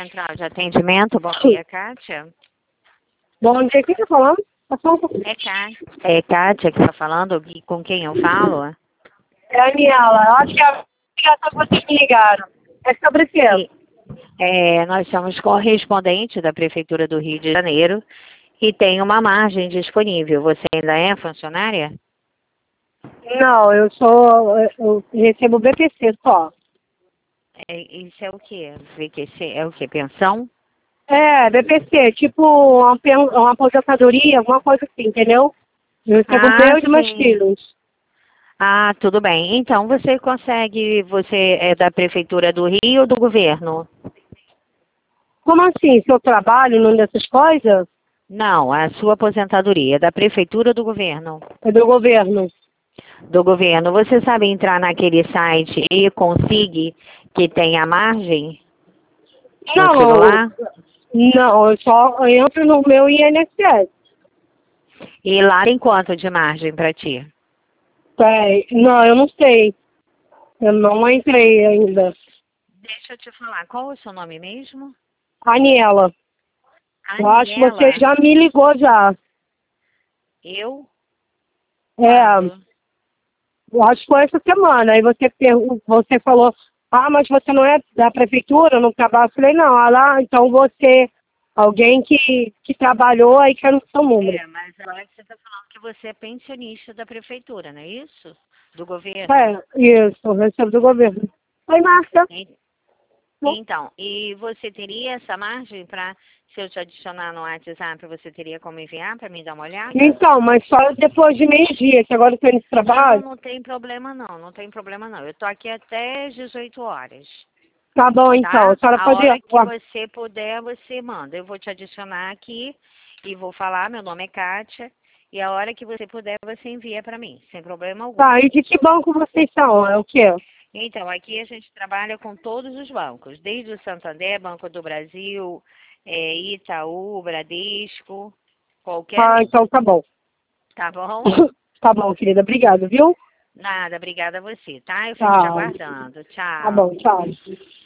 central de atendimento. Bom dia, Kátia. Bom dia, quem tá falando? É Kátia que está falando. E com quem eu falo? É a Aniela. Eu acho que a ligação que vocês me ligaram. É sobre o quê? Nós somos correspondentes da Prefeitura do Rio de Janeiro e tem uma margem disponível. Você ainda é funcionária? Não, eu recebo BPC só. Isso é o quê? VQC é o quê? Pensão? É, BPC, tipo uma aposentadoria, alguma coisa assim, entendeu? Eu recebo meu e dos meus Sim. filhos. Ah, tudo bem. Então você é da Prefeitura do Rio ou do governo? Como assim? Se eu trabalho numa dessas coisas? Não, a sua aposentadoria é da Prefeitura ou do governo? É do governo. Do governo. Você sabe entrar naquele site e conseguir que tem a margem no celular? Não, eu só entro no meu INSS. E lá tem quanto de margem para ti? Não, eu não sei. Eu não entrei ainda. Deixa eu te falar, qual é o seu nome mesmo? Aniela. Eu acho que você Aniela. já me ligou já. Eu? É, Quando? eu acho que foi essa semana. Aí você falou, mas você não é da prefeitura, não trabalha. Eu falei, não, lá, então alguém que trabalhou aí quer o seu número. Mas agora que você está falando que você é pensionista da prefeitura, não é isso? Do governo? Isso, eu recebo do governo. Oi, Márcia. Então, e você teria essa margem para, se eu te adicionar no WhatsApp, você teria como enviar para mim dar uma olhada? Então, mas só depois de meio-dia, que agora eu tô indo pro trabalho. Não tem problema não tem problema não. Eu tô aqui até às 18 horas. Tá bom, então. Tá? A senhora A pode hora ir. que você puder, você manda. Eu vou te adicionar aqui e vou falar, meu nome é Kátia, e a hora que você puder, você envia para mim, sem problema algum. Tá, e de que banco vocês são? É o quê? Então, aqui a gente trabalha com todos os bancos, desde o Santander, Banco do Brasil, Itaú, Bradesco, qualquer um. Então tá bom. Tá bom? Tá bom, querida. Obrigada, viu? Nada, obrigada a você, tá? Eu fico te Tchau. aguardando. Tá Tchau. bom, tchau.